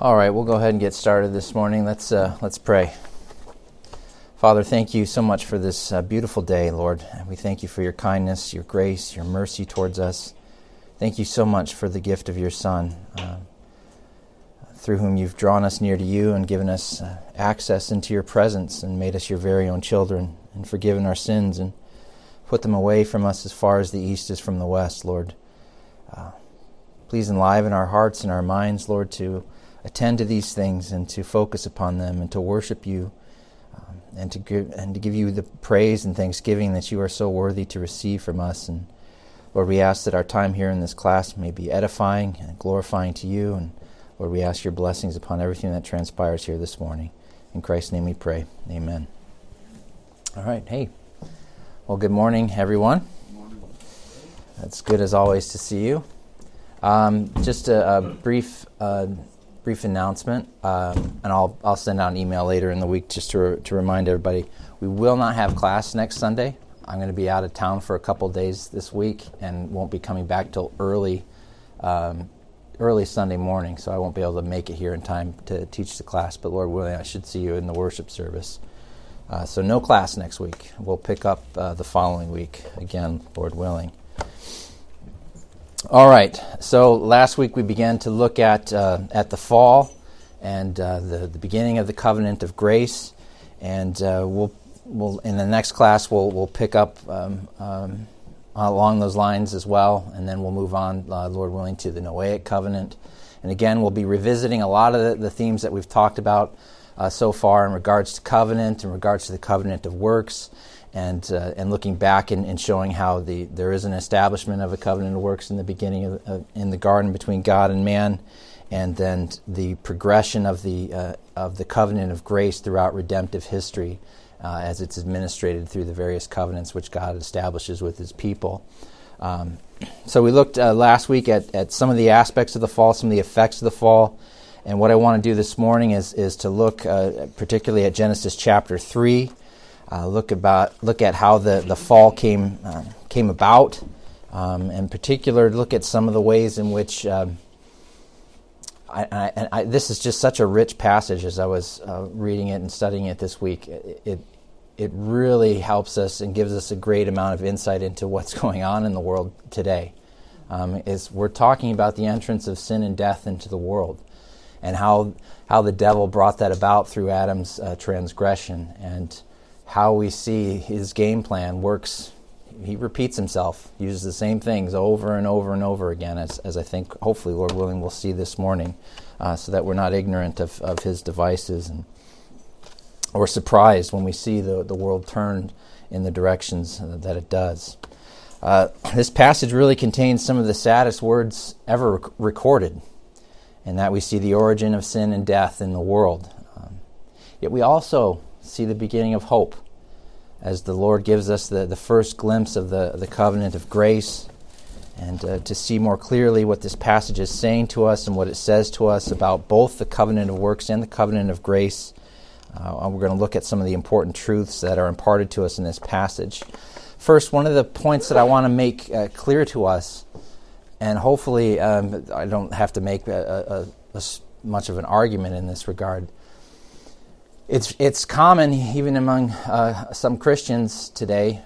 All right, we'll go ahead and get started this morning. Let's pray. Father, thank you so much for this beautiful day, Lord. We thank you for your kindness, your grace, your mercy towards us. Thank you so much for the gift of your Son, through whom you've drawn us near to you and given us access into your presence and made us your very own children and forgiven our sins and put them away from us as far as the east is from the west, Lord. Please enliven our hearts and our minds, Lord, to attend to these things and to focus upon them and to worship you and to give you the praise and thanksgiving that you are so worthy to receive from us. And Lord, we ask that our time here in this class may be edifying and glorifying to you. And Lord, we ask your blessings upon everything that transpires here this morning. In Christ's name we pray. Amen. All right. Hey. Well, good morning, everyone. Good morning. It's good as always to see you. Just a brief announcement, and I'll send out an email later in the week just to remind everybody. We will not have class next Sunday. I'm going to be out of town for a couple days this week and won't be coming back till early Sunday morning, so I won't be able to make it here in time to teach the class. But Lord willing, I should see you in the worship service. So no class next week. We'll pick up the following week, again, Lord willing. All right, so last week we began to look at the fall and the beginning of the covenant of grace, and we'll in the next class we'll pick up along those lines as well, and then we'll move on, Lord willing, to the Noahic covenant. And again, we'll be revisiting a lot of the themes that we've talked about so far in regards to covenant, in regards to the covenant of works, and looking back and showing how there is an establishment of a covenant of works in the beginning in the garden between God and man, and then the progression of the covenant of grace throughout redemptive history as it's administrated through the various covenants which God establishes with His people. So we looked last week at some of the aspects of the fall, some of the effects of the fall, and what I want to do this morning is to look particularly at Genesis chapter 3. Look at how the fall came about, and in particular look at some of the ways in which this is just such a rich passage. As I was reading it and studying it this week, it really helps us and gives us a great amount of insight into what's going on in the world today. We're talking about the entrance of sin and death into the world, and how the devil brought that about through Adam's transgression, and how we see his game plan works. He repeats himself, uses the same things over and over and over again, as I think, hopefully, Lord willing, we'll see this morning, so that we're not ignorant of his devices or surprised when we see the world turned in the directions that it does. This passage really contains some of the saddest words ever recorded, in that we see the origin of sin and death in the world. Yet we also see the beginning of hope, as the Lord gives us the first glimpse of the covenant of grace, and to see more clearly what this passage is saying to us and what it says to us about both the covenant of works and the covenant of grace. We're going to look at some of the important truths that are imparted to us in this passage. First, one of the points that I want to make clear to us, and hopefully I don't have to make much of an argument in this regard. It's common, even among some Christians today,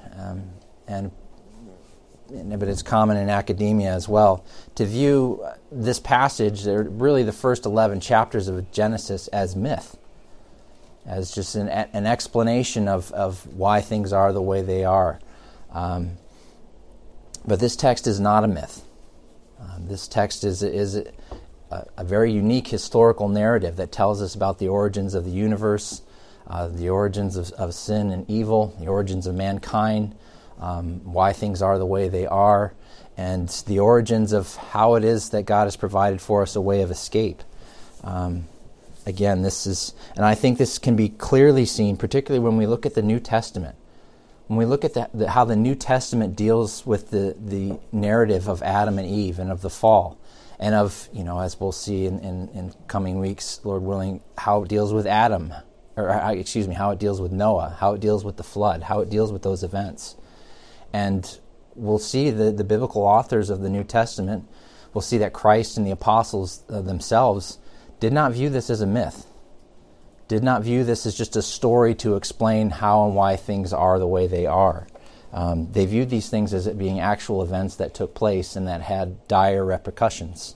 but it's common in academia as well, to view this passage, really the first 11 chapters of Genesis, as myth, as just an explanation of why things are the way they are. But this text is not a myth. This text is a very unique historical narrative that tells us about the origins of the universe, the origins of sin and evil, the origins of mankind, why things are the way they are, and the origins of how it is that God has provided for us a way of escape. Again, and I think this can be clearly seen, particularly when we look at the New Testament. When we look at how the New Testament deals with the narrative of Adam and Eve and of the fall, and of, as we'll see in coming weeks, Lord willing, how it deals with Adam, how it deals with Noah, how it deals with the flood, how it deals with those events. And we'll see the biblical authors of the New Testament, we'll see that Christ and the apostles themselves did not view this as a myth, did not view this as just a story to explain how and why things are the way they are. They viewed these things as it being actual events that took place and that had dire repercussions.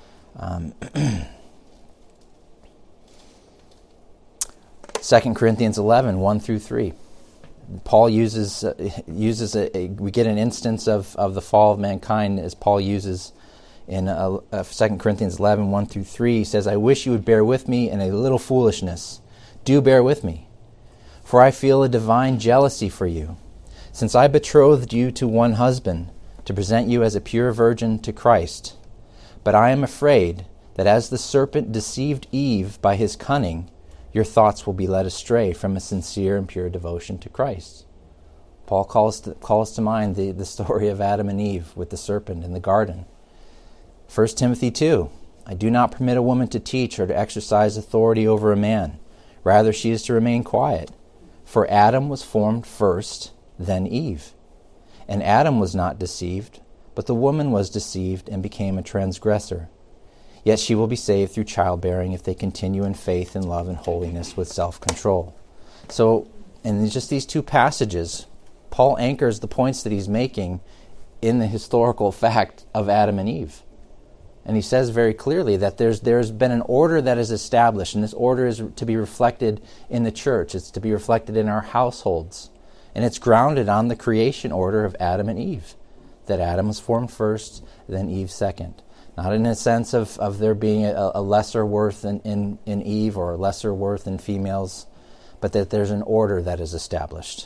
2 Corinthians 11, 1 through 3. Paul uses we get an instance of the fall of mankind as Paul uses in 2 Corinthians 11, 1 through 3. He says, I wish you would bear with me in a little foolishness. Do bear with me. For I feel a divine jealousy for you, since I betrothed you to one husband, to present you as a pure virgin to Christ. But I am afraid that as the serpent deceived Eve by his cunning, your thoughts will be led astray from a sincere and pure devotion to Christ. Paul calls to mind the story of Adam and Eve with the serpent in the garden. 1 Timothy 2, I do not permit a woman to teach or to exercise authority over a man. Rather, she is to remain quiet. For Adam was formed first, then Eve. And Adam was not deceived, but the woman was deceived and became a transgressor. Yet she will be saved through childbearing if they continue in faith and love and holiness with self-control. So, in just these two passages, Paul anchors the points that he's making in the historical fact of Adam and Eve. And he says very clearly that there's been an order that is established, and this order is to be reflected in the church. It's to be reflected in our households. And it's grounded on the creation order of Adam and Eve, that Adam was formed first, then Eve second. Not in a sense of there being a lesser worth in Eve or a lesser worth in females, but that there's an order that is established.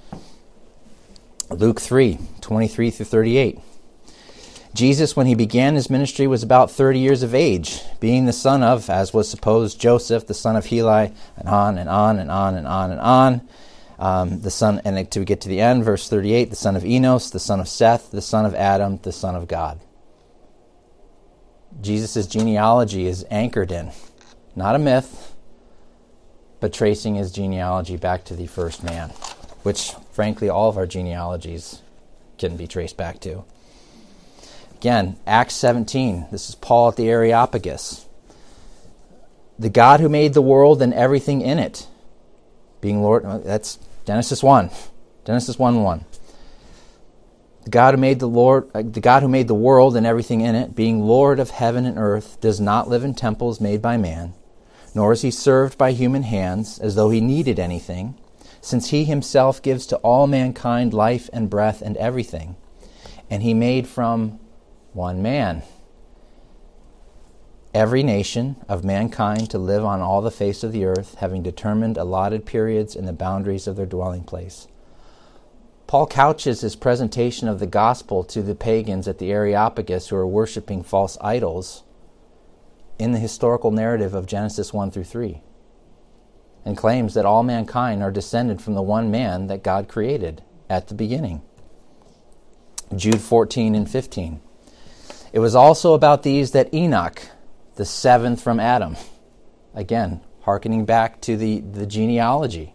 Luke 3, 23 through 38. Jesus, when he began his ministry, was about 30 years of age, being the son of, as was supposed, Joseph, the son of Heli, and on and on and on and on and on. The son, and to get to the end, verse 38, the son of Enos, the son of Seth, the son of Adam, the son of God. Jesus' genealogy is anchored in, not a myth, but tracing his genealogy back to the first man, which, frankly, all of our genealogies can be traced back to. Again, Acts 17, this is Paul at the Areopagus. The God who made the world and everything in it, being Lord, that's Genesis 1, Genesis 1:1. The God who made the world and everything in it, being Lord of heaven and earth, does not live in temples made by man, nor is he served by human hands as though he needed anything, since he himself gives to all mankind life and breath and everything. And he made from one man every nation of mankind to live on all the face of the earth, having determined allotted periods and the boundaries of their dwelling place. Paul couches his presentation of the gospel to the pagans at the Areopagus who are worshiping false idols in the historical narrative of Genesis 1 through 3, and claims that all mankind are descended from the one man that God created at the beginning. Jude 14 and 15. It was also about these that Enoch, the seventh from Adam, again, hearkening back to the genealogy,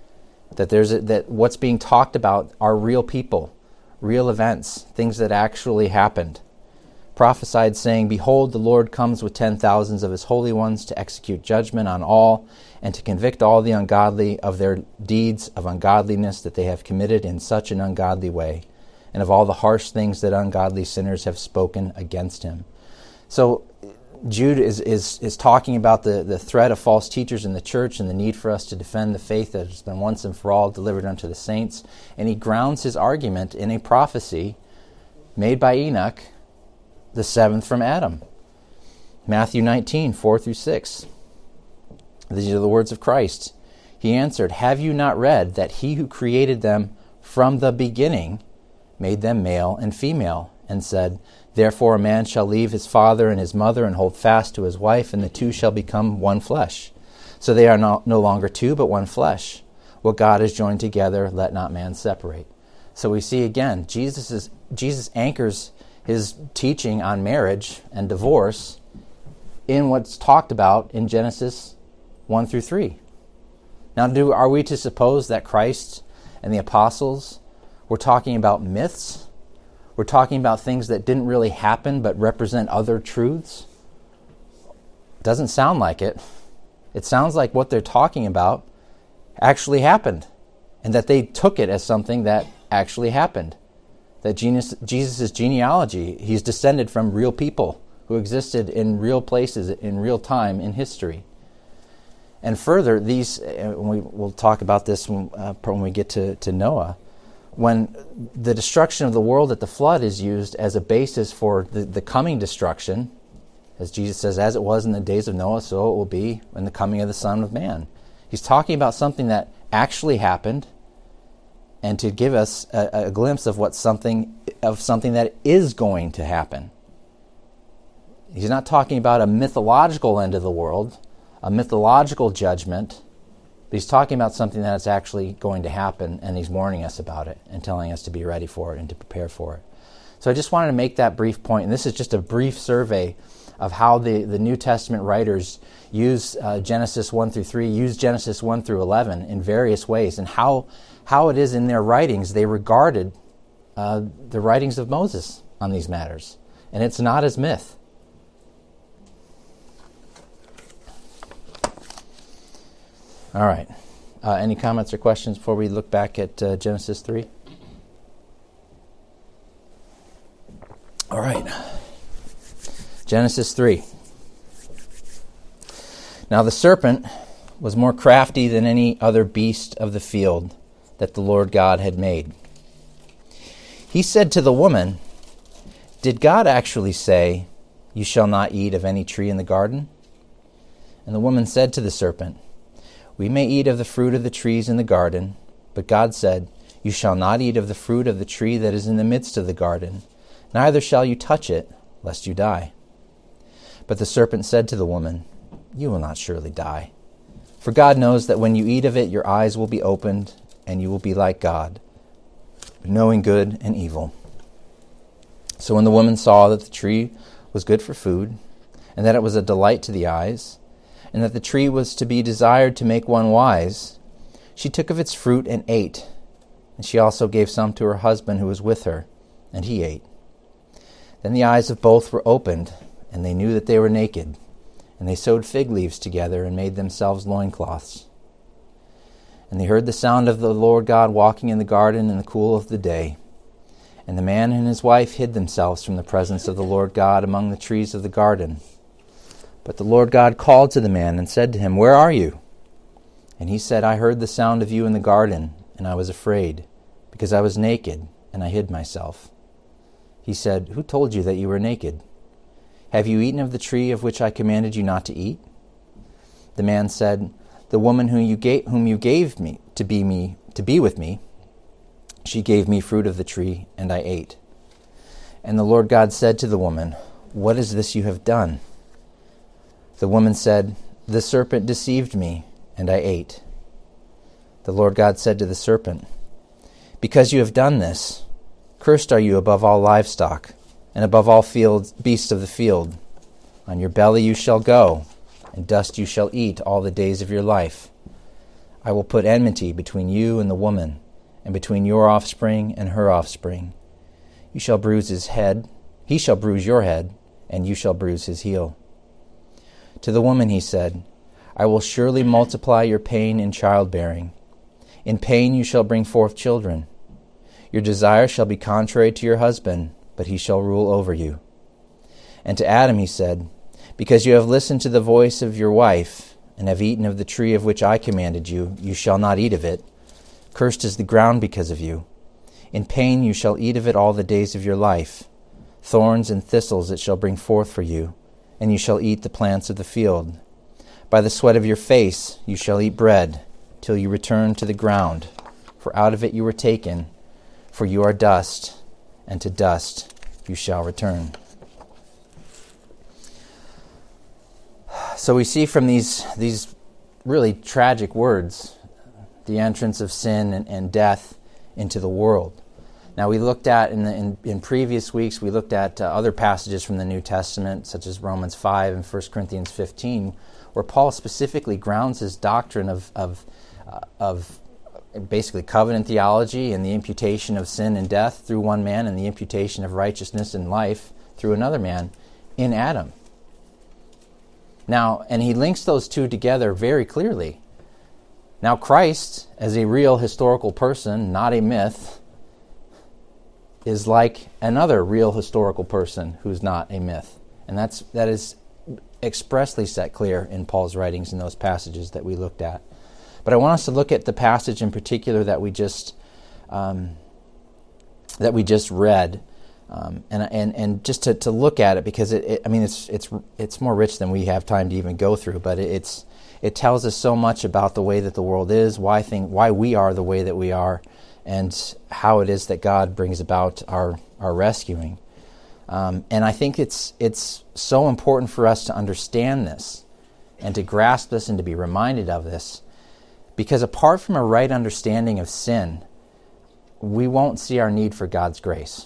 that what's being talked about are real people, real events, things that actually happened. Prophesied, saying, Behold, the Lord comes with 10,000s of his holy ones to execute judgment on all, and to convict all the ungodly of their deeds of ungodliness that they have committed in such an ungodly way, and of all the harsh things that ungodly sinners have spoken against him. So Jude is talking about the threat of false teachers in the church and the need for us to defend the faith that has been once and for all delivered unto the saints. And he grounds his argument in a prophecy made by Enoch, the seventh from Adam. Matthew 19, 4 through 6. These are the words of Christ. He answered, Have you not read that he who created them from the beginning made them male and female, and said, Therefore a man shall leave his father and his mother and hold fast to his wife, and the two shall become one flesh. So they are no longer two, but one flesh. What God has joined together, let not man separate. So we see again, Jesus anchors his teaching on marriage and divorce in what's talked about in Genesis 1 through 3. Now, are we to suppose that Christ and the apostles were talking about myths? We're talking about things that didn't really happen but represent other truths? Doesn't sound like it. It sounds like what they're talking about actually happened, and that they took it as something that actually happened. That Jesus' genealogy, he's descended from real people who existed in real places in real time in history. And further, we'll talk about this when we get to Noah, when the destruction of the world at the flood is used as a basis for the coming destruction, as Jesus says, as it was in the days of Noah, so it will be in the coming of the Son of Man. He's talking about something that actually happened, and to give us a glimpse of something that is going to happen. He's not talking about a mythological end of the world, a mythological judgment, but he's talking about something that's actually going to happen, and he's warning us about it and telling us to be ready for it and to prepare for it. So I just wanted to make that brief point, and this is just a brief survey of how the New Testament writers use Genesis 1 through 3, use Genesis 1 through 11 in various ways, and how it is in their writings they regarded the writings of Moses on these matters. And it's not as myth. All right. Any comments or questions before we look back at Genesis 3? All right. Genesis 3. Now the serpent was more crafty than any other beast of the field that the Lord God had made. He said to the woman, "Did God actually say, 'You shall not eat of any tree in the garden'?" And the woman said to the serpent, "We may eat of the fruit of the trees in the garden, but God said, 'You shall not eat of the fruit of the tree that is in the midst of the garden, neither shall you touch it, lest you die.' But the serpent said to the woman, 'You will not surely die. For God knows that when you eat of it, your eyes will be opened, and you will be like God, knowing good and evil.' So when the woman saw that the tree was good for food, and that it was a delight to the eyes, and that the tree was to be desired to make one wise, she took of its fruit and ate. And she also gave some to her husband who was with her, and he ate. Then the eyes of both were opened, and they knew that they were naked. And they sewed fig leaves together and made themselves loincloths. And they heard the sound of the Lord God walking in the garden in the cool of the day. And the man and his wife hid themselves from the presence of the Lord God among the trees of the garden. But the Lord God called to the man and said to him, 'Where are you?' And he said, 'I heard the sound of you in the garden, and I was afraid, because I was naked, and I hid myself.' He said, 'Who told you that you were naked? Have you eaten of the tree of which I commanded you not to eat?' The man said, 'The woman whom you gave me to be with me, she gave me fruit of the tree, and I ate.' And the Lord God said to the woman, 'What is this you have done?' The woman said, 'The serpent deceived me, and I ate.' The Lord God said to the serpent, 'Because you have done this, cursed are you above all livestock, and above all beasts of the field. On your belly you shall go, and dust you shall eat all the days of your life. I will put enmity between you and the woman, and between your offspring and her offspring. You shall bruise his head, he shall bruise your head, and you shall bruise his heel.' To the woman he said, 'I will surely multiply your pain in childbearing. In pain you shall bring forth children. Your desire shall be contrary to your husband, but he shall rule over you.' And to Adam he said, 'Because you have listened to the voice of your wife, and have eaten of the tree of which I commanded you, you shall not eat of it. Cursed is the ground because of you. In pain you shall eat of it all the days of your life. Thorns and thistles it shall bring forth for you, and you shall eat the plants of the field. By the sweat of your face you shall eat bread, till you return to the ground. For out of it you were taken, for you are dust, and to dust you shall return.'" So we see from these really tragic words the entrance of sin and death into the world. Now we looked at, in previous weeks, we looked at other passages from the New Testament, such as Romans 5 and 1 Corinthians 15, where Paul specifically grounds his doctrine of basically covenant theology and the imputation of sin and death through one man, and the imputation of righteousness and life through another man in Adam. Now, and he links those two together very clearly. Now, Christ, as a real historical person, not a myth, is like another real historical person who's not a myth. And that is expressly set clear in Paul's writings in those passages that we looked at. But I want us to look at the passage in particular that we just read, and just to look at it, because it's more rich than we have time to even go through. But it tells us so much about the way that the world is, why we are the way that we are, and how it is that God brings about our rescuing. And I think it's so important for us to understand this and to grasp this and to be reminded of this, because apart from a right understanding of sin, we won't see our need for God's grace.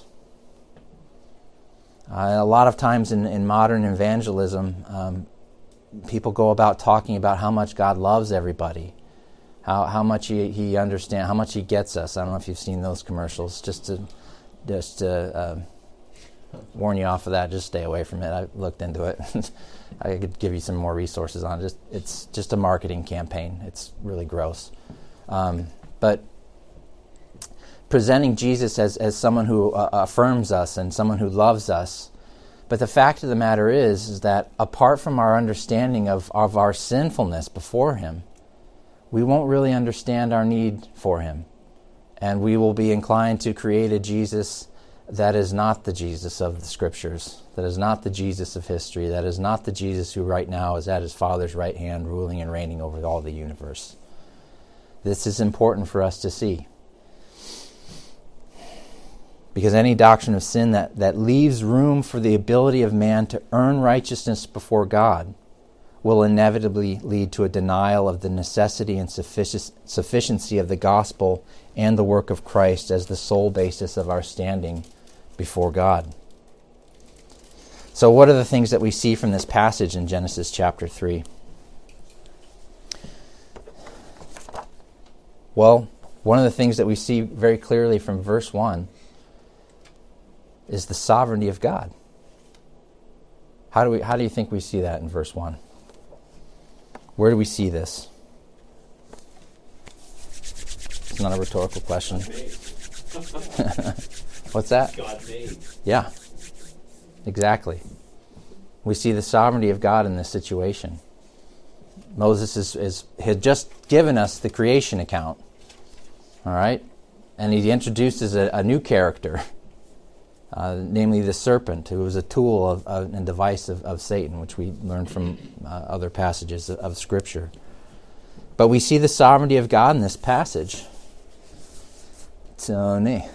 A lot of times in modern evangelism, people go about talking about how much God loves everybody, how much he understands, how much he gets us. I don't know if you've seen those commercials. Just to warn you off of that, just stay away from it. I looked into it. I could give you some more resources on it. It's just a marketing campaign. It's really gross. But presenting Jesus as someone who affirms us and someone who loves us. But the fact of the matter is that apart from our understanding of our sinfulness before him, we won't really understand our need for him. And we will be inclined to create a Jesus that is not the Jesus of the Scriptures, that is not the Jesus of history, that is not the Jesus who right now is at his Father's right hand ruling and reigning over all the universe. This is important for us to see. Because any doctrine of sin that leaves room for the ability of man to earn righteousness before God will inevitably lead to a denial of the necessity and sufficiency of the gospel and the work of Christ as the sole basis of our standing before God. So what are the things that we see from this passage in Genesis chapter 3? Well, one of the things that we see very clearly from verse 1 is the sovereignty of God. How do you think we see that in verse 1? Where do we see this? It's not a rhetorical question. What's that? God made. Yeah, exactly. We see the sovereignty of God in this situation. Moses had just given us the creation account, all right? And he introduces a new character, namely the serpent, who was a tool and device of Satan, which we learned from other passages of Scripture. But we see the sovereignty of God in this passage. Tony.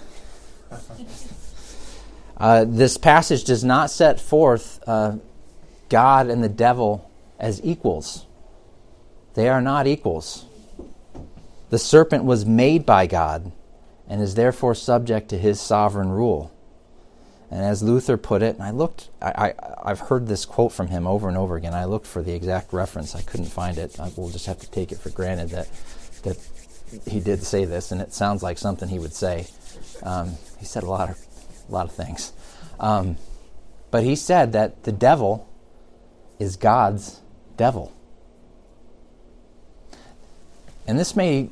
This passage does not set forth God and the devil as equals. They are not equals. The serpent was made by God and is therefore subject to his sovereign rule. And as Luther put it, and I've heard this quote from him over and over again. I looked for the exact reference. I couldn't find it. We'll just have to take it for granted that he did say this, and it sounds like something he would say. He said a lot of things. But he said that the devil is God's devil. And this may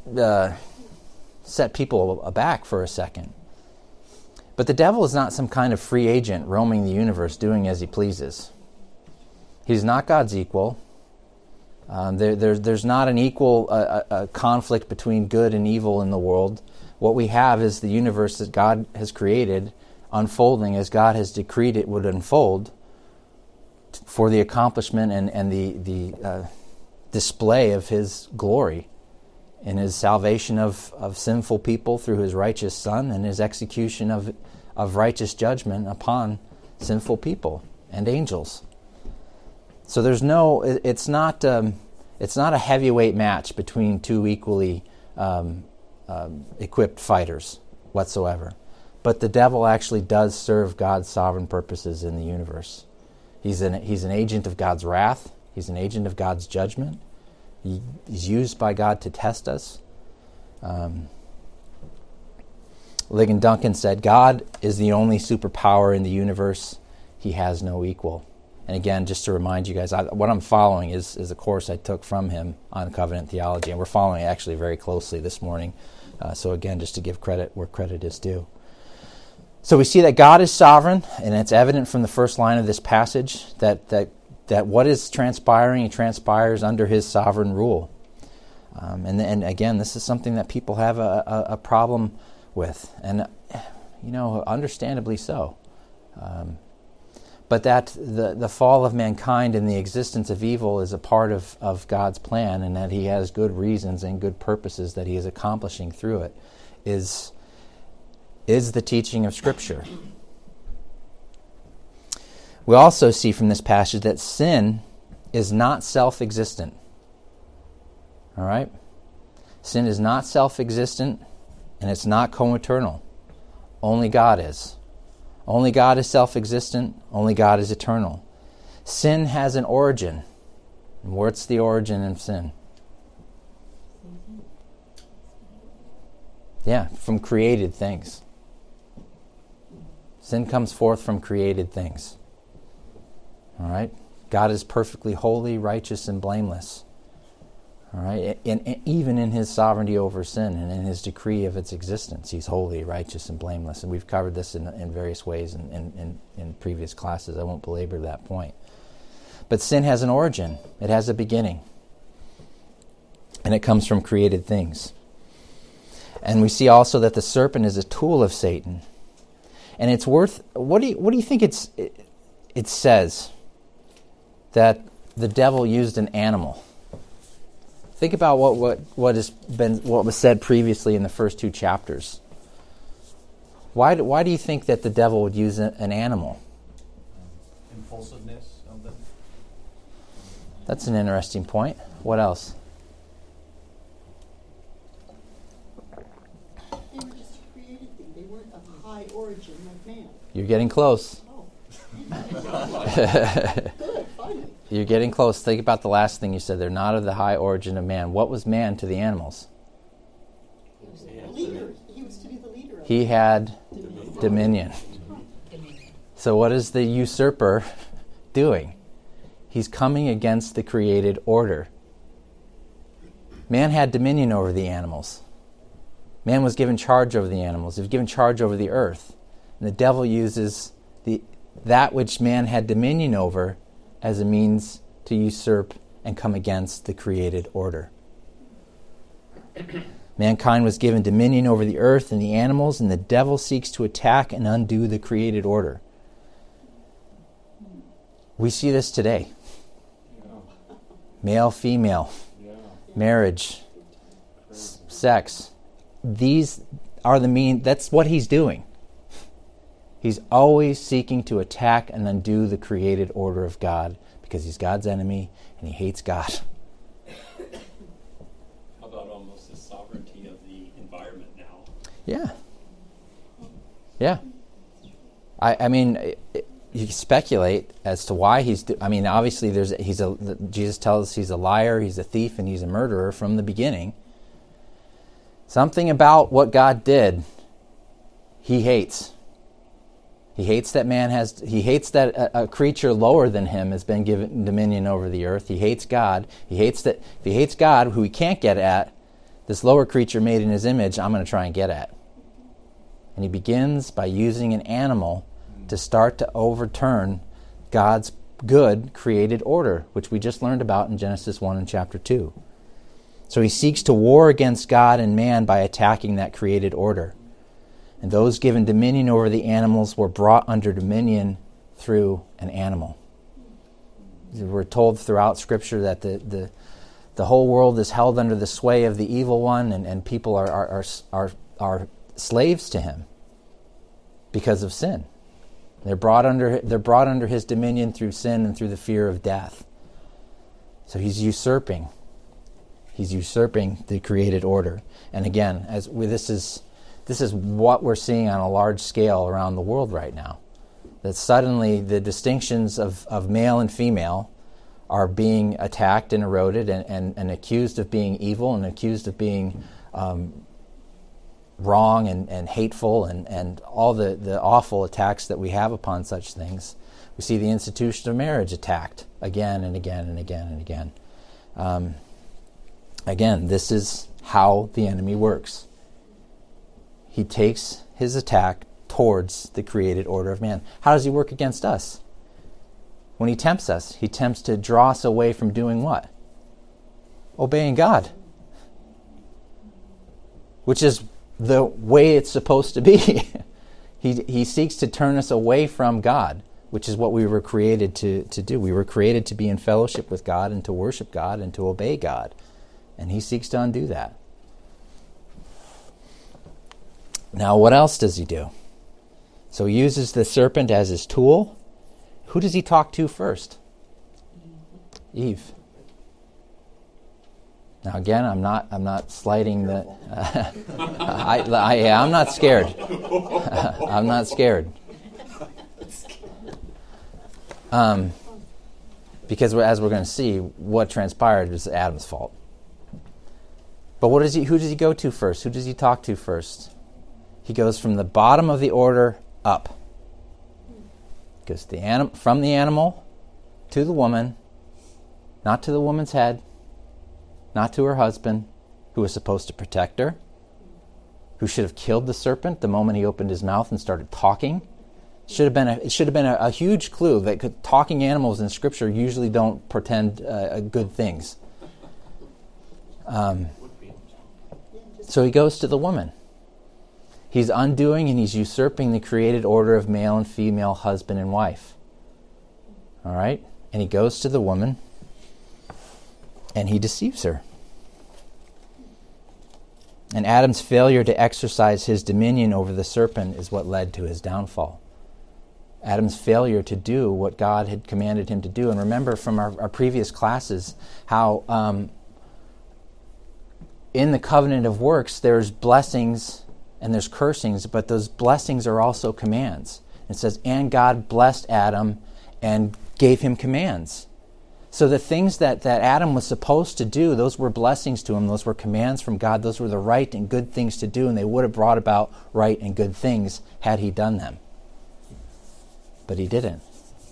set people aback for a second. But the devil is not some kind of free agent roaming the universe doing as he pleases. He's not God's equal. There's not an equal conflict between good and evil in the world. What we have is the universe that God has created unfolding as God has decreed it would unfold for the accomplishment and the display of his glory in his salvation of sinful people through his righteous Son and his execution of righteous judgment upon sinful people and angels. So it's not a heavyweight match between two equally equipped fighters whatsoever. But the devil actually does serve God's sovereign purposes in the universe. He's an agent of God's wrath. He's an agent of God's judgment. He's used by God to test us. Ligon Duncan said, God is the only superpower in the universe. He has no equal. And again, just to remind you guys, what I'm following is a course I took from him on covenant theology, and we're following it actually very closely this morning. So again, just to give credit where credit is due. So we see that God is sovereign, and it's evident from the first line of this passage that what is transpiring, it transpires under his sovereign rule. And again, this is something that people have a problem with, and understandably so. But that the fall of mankind and the existence of evil is a part of God's plan, and that he has good reasons and good purposes that he is accomplishing through it, is the teaching of Scripture. We also see from this passage that sin is not self-existent. All right? Sin is not self-existent, and it's not co-eternal. Only God is. Only God is self-existent. Only God is eternal. Sin has an origin. And what's the origin of sin? Yeah, from created things. Sin comes forth from created things. All right? God is perfectly holy, righteous, and blameless. All right, and even in his sovereignty over sin and in his decree of its existence, he's holy, righteous, and blameless. And we've covered this in various ways in previous classes. I won't belabor that point. But sin has an origin. It has a beginning. And it comes from created things. And we see also that the serpent is a tool of Satan. And it's worth... What do you think it says that the devil used an animal? Think about what was said previously in the first two chapters. Why do you think that the devil would use an animal? Impulsiveness of them. That's an interesting point. What else? They were just a created thing. They weren't of high origin like man. You're getting close. Oh. Good, finally. You're getting close. Think about the last thing you said. They're not of the high origin of man. What was man to the animals? He was the leader. He was to be the leader of He had dominion. So what is the usurper doing? He's coming against the created order. Man had dominion over the animals. Man was given charge over the animals. He was given charge over the earth. And the devil uses that which man had dominion over as a means to usurp and come against the created order. Mankind was given dominion over the earth and the animals, and the devil seeks to attack and undo the created order. We see this today. Male, female, marriage, sex. These are that's what he's doing. He's always seeking to attack and undo the created order of God because he's God's enemy and he hates God. How about almost the sovereignty of the environment now? Yeah. Yeah. I mean, you speculate as to why obviously Jesus tells us he's a liar, he's a thief, and he's a murderer from the beginning. Something about what God did, he hates. He hates that he hates that a creature lower than him has been given dominion over the earth. He hates God. He hates that if he hates God, who he can't get at, this lower creature made in his image, I'm going to try and get at. And he begins by using an animal to start to overturn God's good created order, which we just learned about in Genesis 1 and chapter 2. So he seeks to war against God and man by attacking that created order. And those given dominion over the animals were brought under dominion through an animal. We're told throughout Scripture that the whole world is held under the sway of the evil one, and people are slaves to him because of sin. They're brought under his dominion through sin and through the fear of death. So he's usurping. He's usurping the created order. And again, this is what we're seeing on a large scale around the world right now. That suddenly the distinctions of male and female are being attacked and eroded and accused of being evil and accused of being wrong and hateful and all the awful attacks that we have upon such things. We see the institution of marriage attacked again and again and again and again. Again, this is how the enemy works. He takes his attack towards the created order of man. How does he work against us? When he tempts us, he tempts to draw us away from doing what? Obeying God. Which is the way it's supposed to be. He seeks to turn us away from God, which is what we were created to do. We were created to be in fellowship with God and to worship God and to obey God. And he seeks to undo that. Now, what else does he do? So he uses the serpent as his tool. Who does he talk to first? Eve. Now again, I'm not slighting the. I'm not scared. I'm not scared. Because as we're going to see, what transpired was Adam's fault. But who does he go to first? Who does he talk to first? He goes from the bottom of the order up. Goes from the animal to the woman, not to the woman's head, not to her husband, who was supposed to protect her, who should have killed the serpent the moment he opened his mouth and started talking. It should have been a huge clue that talking animals in Scripture usually don't portend good things. So he goes to the woman. He's undoing and he's usurping the created order of male and female, husband and wife. All right? And he goes to the woman and he deceives her. And Adam's failure to exercise his dominion over the serpent is what led to his downfall. Adam's failure to do what God had commanded him to do. And remember from our previous classes how in the covenant of works there's blessings and there's cursings, but those blessings are also commands. It says, and God blessed Adam and gave him commands. So the things that Adam was supposed to do, those were blessings to him. Those were commands from God. Those were the right and good things to do, and they would have brought about right and good things had he done them. But he didn't.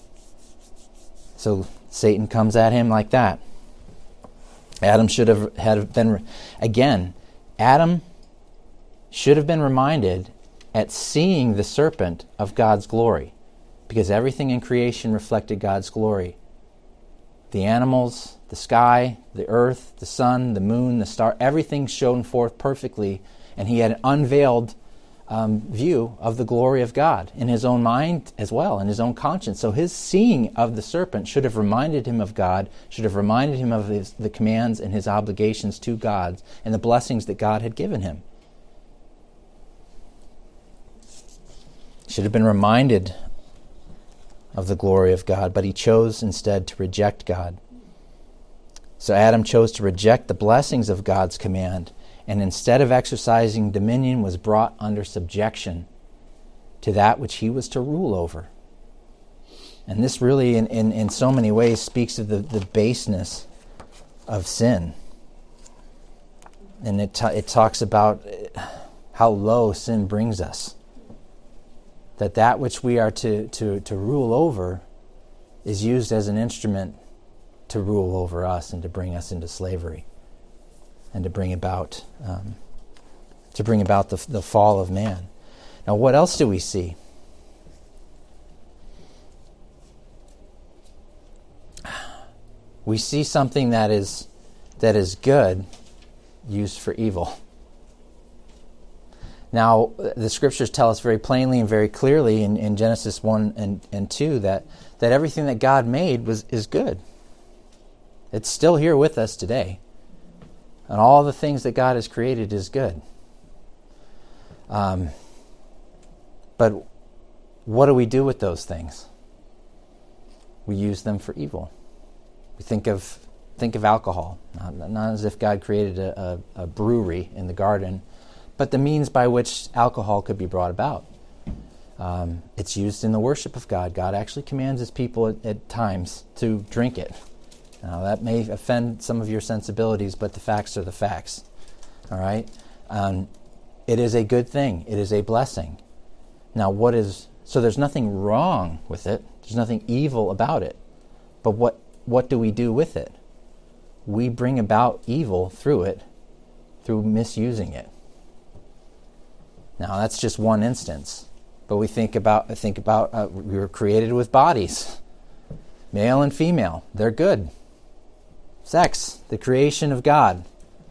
So Satan comes at him like that. Adam should have been, again, Adam should have been reminded at seeing the serpent of God's glory, because everything in creation reflected God's glory. The animals, the sky, the earth, the sun, the moon, the star, everything shone forth perfectly, and he had an unveiled view of the glory of God in his own mind as well, in his own conscience. So his seeing of the serpent should have reminded him of God, should have reminded him of the commands and his obligations to God and the blessings that God had given him. Should have been reminded of the glory of God, but he chose instead to reject God. So Adam chose to reject the blessings of God's command, and instead of exercising dominion was brought under subjection to that which he was to rule over. And this really, in so many ways, speaks of the baseness of sin. And it talks about how low sin brings us. That which we are to rule over is used as an instrument to rule over us and to bring us into slavery and to bring about the fall of man. Now, what else do we see? We see something that is good used for evil. Now, the Scriptures tell us very plainly and very clearly in Genesis 1 and 2 that everything that God made is good. It's still here with us today. And all the things that God has created is good. But what do we do with those things? We use them for evil. We think of alcohol. Not as if God created a brewery in the garden, but the means by which alcohol could be brought about. It's used in the worship of God. God actually commands his people at times to drink it. Now, that may offend some of your sensibilities, but the facts are the facts. All right? It is a good thing. It is a blessing. Now, so there's nothing wrong with it. There's nothing evil about it. But what do we do with it? We bring about evil through it, through misusing it. Now, that's just one instance. But we think about we were created with bodies, male and female. They're good. Sex, the creation of God,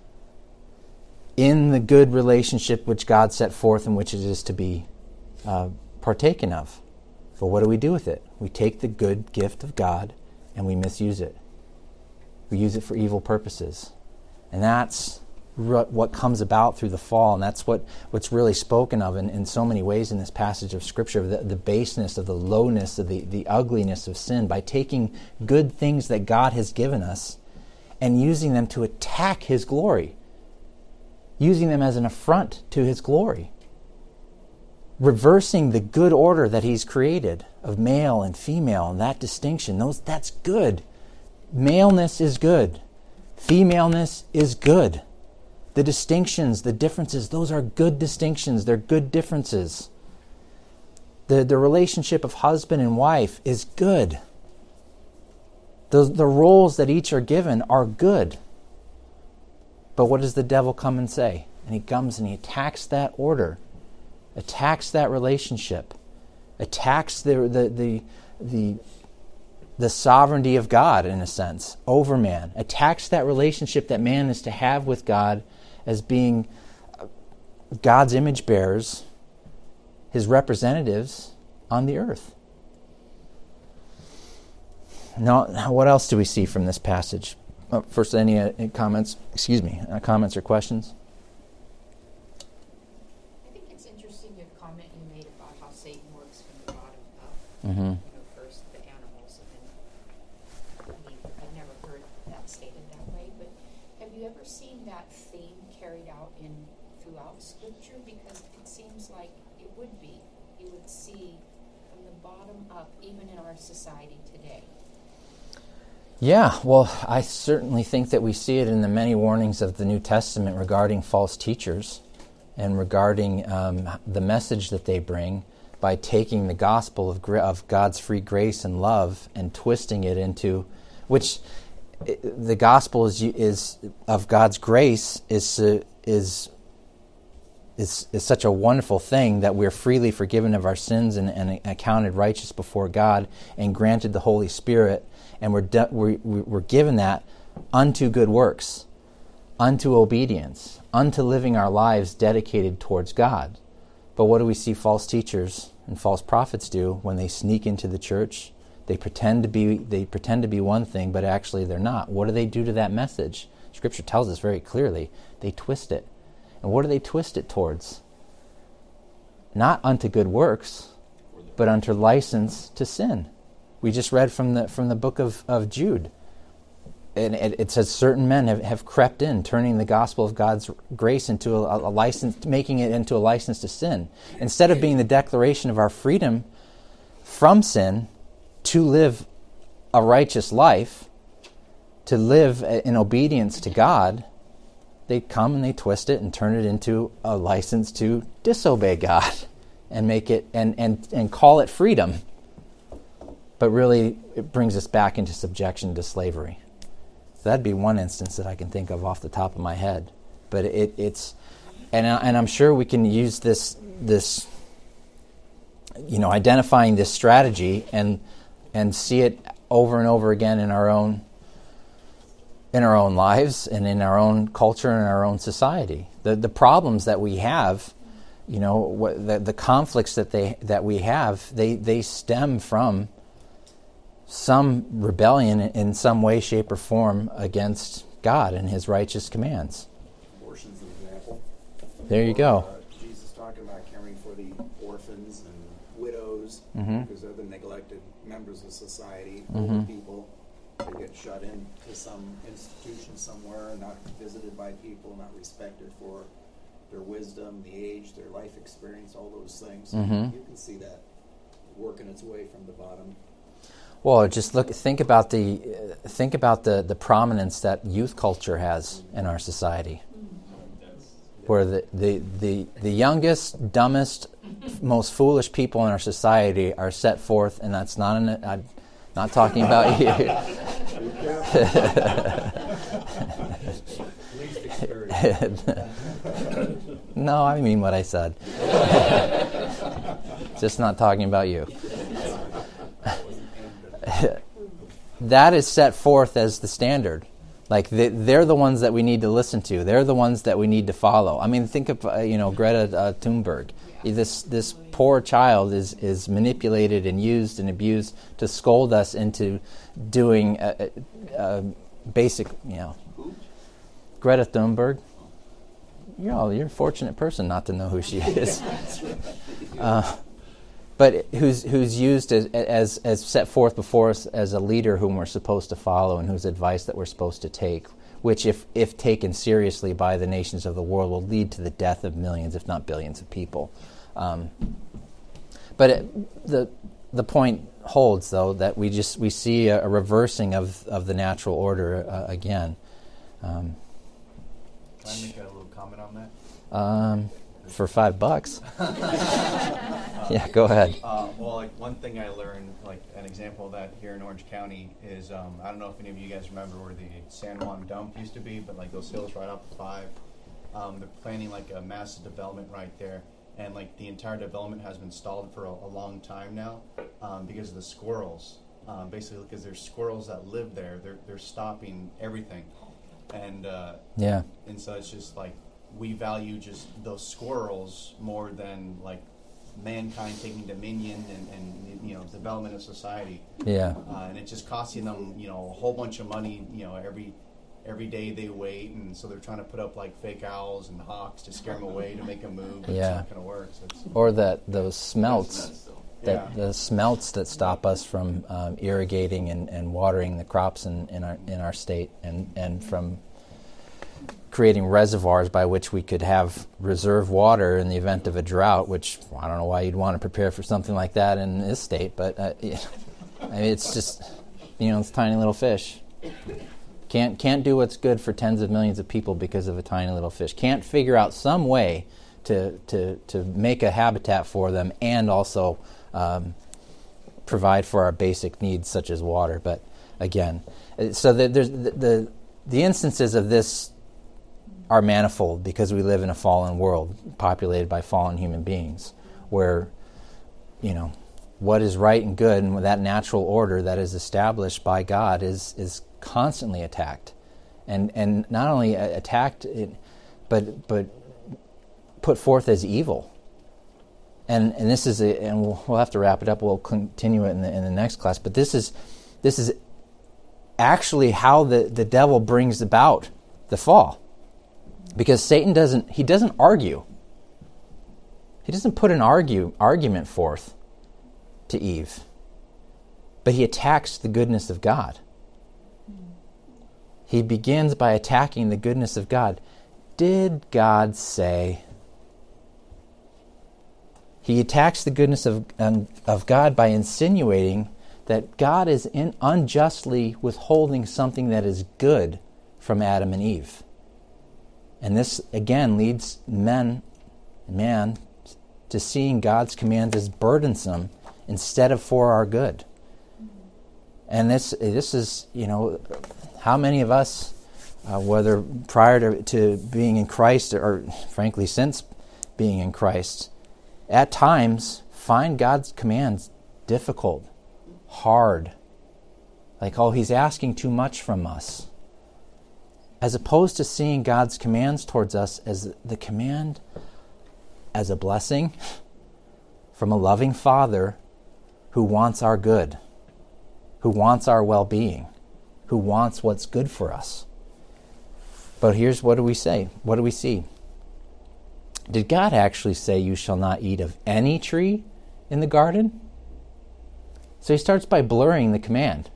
in the good relationship which God set forth and which it is to be partaken of. But what do we do with it? We take the good gift of God and we misuse it. We use it for evil purposes. And that's what comes about through the fall, and that's what's really spoken of in so many ways in this passage of Scripture, the baseness, of the lowness, of the ugliness of sin, by taking good things that God has given us and using them to attack His glory, using them as an affront to His glory, reversing the good order that He's created of male and female, and that distinction. That's good. Maleness is good. Femaleness is good. The distinctions, the differences, those are good distinctions. They're good differences. The relationship of husband and wife is good. The roles that each are given are good. But what does the devil come and say? And he comes and he attacks that order, attacks that relationship, attacks the sovereignty of God, in a sense, over man, attacks that relationship that man is to have with God as being God's image bearers, His representatives on the earth. Now, what else do we see from this passage? First, any comments? Comments or questions? I think it's interesting your comment you made about how Satan works from the bottom up. Mm-hmm. First the animals, and then I've never heard that stated that way. But have you ever seen that theme carried out throughout Scripture? Because it seems like it would be. You would see from the bottom up, even in our society today. Yeah, well, I certainly think that we see it in the many warnings of the New Testament regarding false teachers and regarding the message that they bring by taking the gospel of God's free grace and love and twisting it into, which the gospel is of God's grace is such a wonderful thing that we're freely forgiven of our sins and accounted righteous before God and granted the Holy Spirit. And we're given that unto good works, unto obedience, unto living our lives dedicated towards God. But what do we see false teachers and false prophets do when they sneak into the church? They pretend to be one thing, but actually they're not. What do they do to that message? Scripture tells us very clearly. They twist it. And what do they twist it towards? Not unto good works, but unto license to sin. We just read from the book of Jude. And it says certain men have crept in, turning the gospel of God's grace into a license, making it into a license to sin. Instead of being the declaration of our freedom from sin to live a righteous life, to live in obedience to God, they come and they twist it and turn it into a license to disobey God and make it and call it freedom. But really, it brings us back into subjection to slavery. So that'd be one instance that I can think of off the top of my head. But it's I'm sure we can use this identifying this strategy and see it over and over again in our own lives and in our own culture and our own society. The problems that we have, the conflicts that we have, they stem from some rebellion in some way, shape, or form against God and His righteous commands. Abortion's an example. There you go. Jesus talking about caring for the orphans and widows, Mm-hmm. because they're the neglected members of society, Mm-hmm. older people. They get shut into some institution somewhere, not visited by people, not respected for their wisdom, the age, their life experience, all those things. Mm-hmm. You can see that working its way from the bottom. Well, just think about the prominence that youth culture has in our society. where the youngest, dumbest, most foolish people in our society are set forth, and that's not I'm not talking about you. No, I mean what I said. Just not talking about you. That is set forth as the standard. Like they're the ones that we need to listen to. They're the ones that we need to follow. I mean, think of Greta Thunberg. This poor child is manipulated and used and abused to scold us into doing basic, Greta Thunberg. You're a fortunate person not to know who she is. But who's used as set forth before us as a leader whom we're supposed to follow and whose advice that we're supposed to take, which if taken seriously by the nations of the world will lead to the death of millions, if not billions of people. But the point holds, though, that we see a reversing of the natural order again. Can I make a little comment on that? For $5. Yeah, go ahead. Well, like one thing I learned, like an example of that here in Orange County is, I don't know if any of you guys remember where the San Juan dump used to be, but like those hills right off the 5, they're planning like a massive development right there, and like the entire development has been stalled for a long time now because of the squirrels. Basically, because there's squirrels that live there, they're stopping everything, and and so it's just like we value just those squirrels more than like mankind taking dominion and development of society. And it's just costing them a whole bunch of money every day they wait, and so they're trying to put up like fake owls and hawks to scare them away to make them move. It's not going to work. So or those smelts the smelts that stop us from irrigating and watering the crops in our state and from creating reservoirs by which we could have reserve water in the event of a drought, which I don't know why you'd want to prepare for something like that in this state, but I mean, it's just, it's tiny little fish. Can't do what's good for tens of millions of people because of a tiny little fish. Can't figure out some way to make a habitat for them and also provide for our basic needs such as water. But again, so there's the instances of this are manifold because we live in a fallen world populated by fallen human beings where, what is right and good and that natural order that is established by God is constantly attacked. And not only attacked, but put forth as evil. And this is, and we'll have to wrap it up. We'll continue it in the next class. But this is actually how the devil brings about the fall. Because Satan doesn't argue. He doesn't put an argument forth to Eve. But he attacks the goodness of God. He begins by attacking the goodness of God. Did God say? He attacks the goodness of God by insinuating that God is unjustly withholding something that is good from Adam and Eve. And this, again, leads man to seeing God's commands as burdensome instead of for our good. And this is, how many of us, whether prior to being in Christ or frankly since being in Christ, at times find God's commands difficult, hard, like, he's asking too much from us. As opposed to seeing God's commands towards us as the command as a blessing from a loving Father who wants our good, who wants our well-being, who wants what's good for us. But here's what do we say? What do we see? Did God actually say, "You shall not eat of any tree in the garden"? So he starts by blurring the command.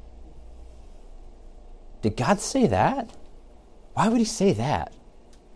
Did God say that? Why would he say that?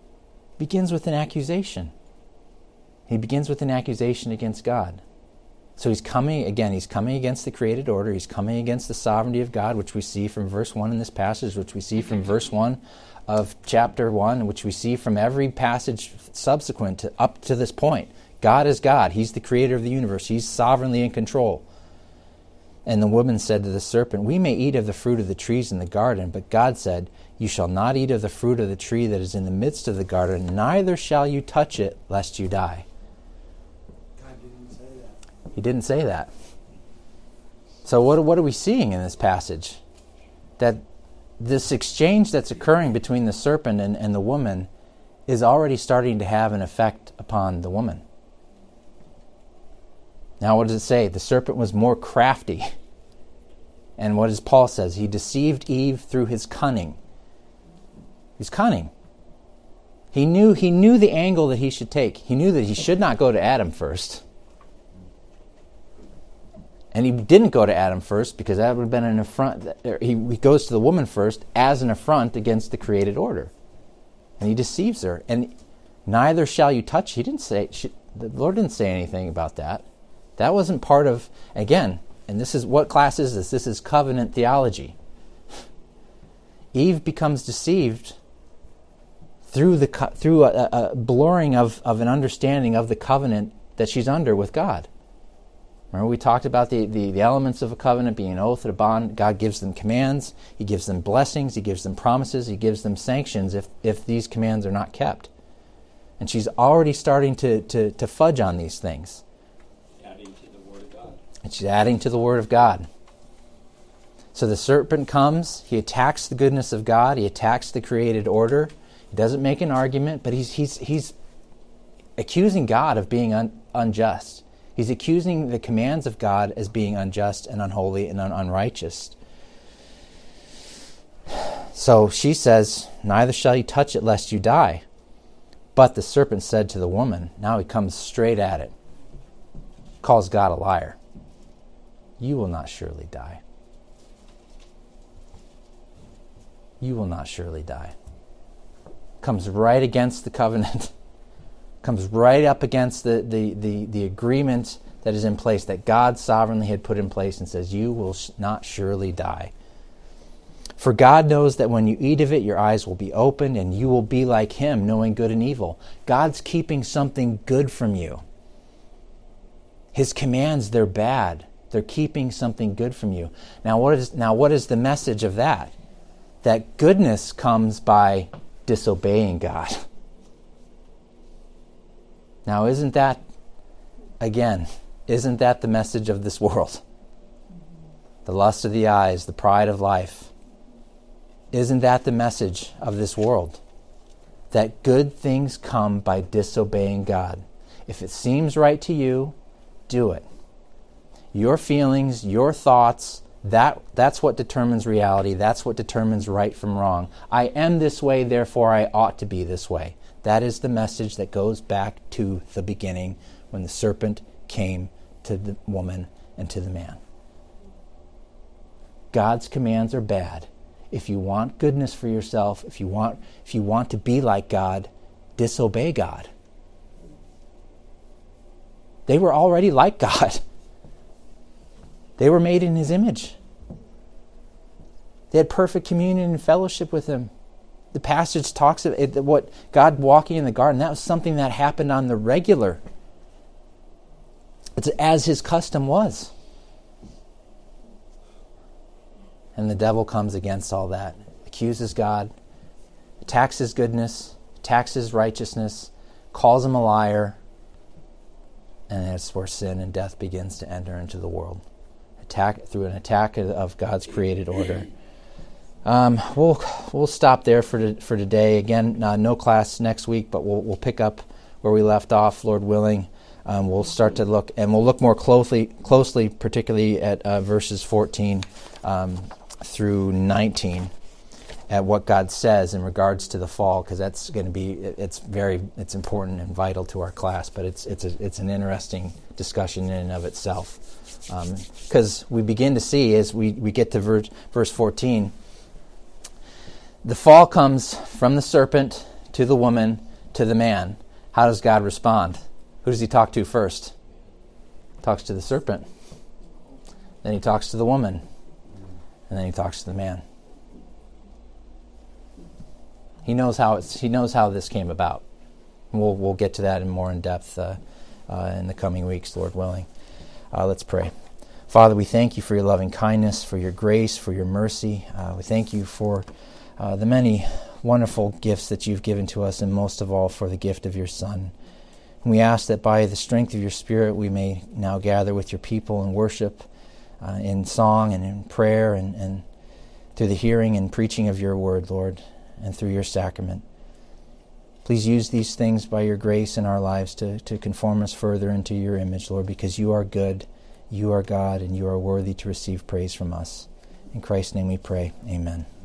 Begins with an accusation. He begins with an accusation against God. So he's coming against the created order. He's coming against the sovereignty of God, which we see from verse 1 in this passage, which we see from verse 1 of chapter 1, which we see from every passage subsequent to up to this point. God is God. He's the creator of the universe. He's sovereignly in control. And the woman said to the serpent, "We may eat of the fruit of the trees in the garden, but God said, 'You shall not eat of the fruit of the tree that is in the midst of the garden, neither shall you touch it, lest you die.'" God didn't say that. He didn't say that. So what are we seeing in this passage? That this exchange that's occurring between the serpent and the woman is already starting to have an effect upon the woman. Now what does it say? The serpent was more crafty. And what does Paul says? He deceived Eve through his cunning. He's cunning. He knew the angle that he should take. He knew that he should not go to Adam first. And he didn't go to Adam first because that would have been an affront. He goes to the woman first as an affront against the created order. And he deceives her. And neither shall you touch. He didn't say, the Lord didn't say anything about that. That wasn't part of, again, and this is, what class is this? This is covenant theology. Eve becomes deceived through a blurring of an understanding of the covenant that she's under with God. Remember we talked about the elements of a covenant being an oath and a bond. God gives them commands. He gives them blessings. He gives them promises. He gives them sanctions if these commands are not kept. And she's already starting to fudge on these things. Adding to the Word of God. And she's adding to the Word of God. So the serpent comes. He attacks the goodness of God. He attacks the created order. He doesn't make an argument, but he's accusing God of being unjust. He's accusing the commands of God as being unjust and unholy and unrighteous. So she says, "Neither shall you touch it lest you die." But the serpent said to the woman, now he comes straight at it, calls God a liar. "You will not surely die. You will not surely die." Comes right against the covenant. Comes right up against the agreement that is in place, that God sovereignly had put in place, and says, "You will not surely die. For God knows that when you eat of it, your eyes will be opened, and you will be like Him, knowing good and evil." God's keeping something good from you. His commands, they're bad. They're keeping something good from you. Now what is the message of that? That goodness comes by disobeying God. Now isn't that the message of this world? The lust of the eyes, the pride of life. Isn't that the message of this world? That good things come by disobeying God. If it seems right to you, do it. Your feelings, your thoughts, that's what determines reality. That's what determines right from wrong. I am this way, therefore I ought to be this way. That is the message that goes back to the beginning when the serpent came to the woman and to the man. God's commands are bad. If you want goodness for yourself, if you want to be like God, disobey God. They were already like God. They were made in His image. They had perfect communion and fellowship with Him. The passage talks about it, what God walking in the garden, that was something that happened on the regular. It's as His custom was. And the devil comes against all that, accuses God, attacks His goodness, attacks His righteousness, calls Him a liar, and that's where sin and death begins to enter into the world. Through an attack of God's created order. We'll stop there for today. Again, no class next week, but we'll pick up where we left off, Lord willing. We'll start to look, and we'll look more closely, particularly at verses 14 through 19, at what God says in regards to the fall, because that's going to be it's important and vital to our class. But it's an interesting discussion in and of itself, because we begin to see as we get to verse 14. The fall comes from the serpent to the woman to the man. How does God respond? Who does He talk to first? talks to the serpent. Then he talks to the woman. And then he talks to the man. He knows how this came about. We'll get to that in more in depth in the coming weeks, Lord willing. Let's pray. Father, we thank you for your loving kindness, for your grace, for your mercy. We thank you for the many wonderful gifts that you've given to us, and most of all for the gift of your Son. And we ask that by the strength of your Spirit we may now gather with your people and worship in song and in prayer and through the hearing and preaching of your word, Lord, and through your sacrament. Please use these things by your grace in our lives to conform us further into your image, Lord, because you are good, you are God, and you are worthy to receive praise from us. In Christ's name we pray. Amen.